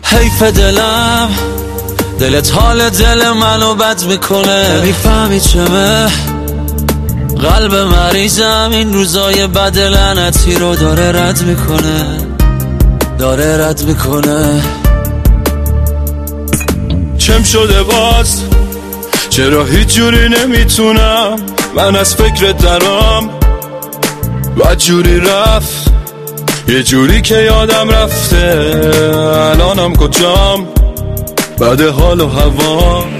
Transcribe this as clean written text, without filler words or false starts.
حیف دلم، دلت حال دل منو بد میکنه. میفهمی چمه قلب مریضم این روزای بد لعنتی رو داره رد میکنه. چم شده باز، چرا هیچ جوری نمیتونم من از فکرت درام. بد جوری رفت، یه جوری که یادم رفته الانم کجام. بعد حال و هوا